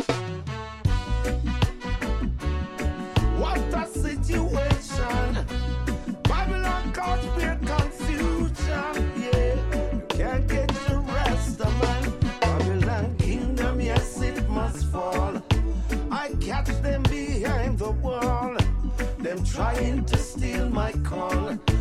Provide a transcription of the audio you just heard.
What a situation. Babylon cause great confusion. Yeah, you can't get the rest of man. Babylon kingdom, yes, it must fall. I catch them behind the wall. Them trying to steal my call.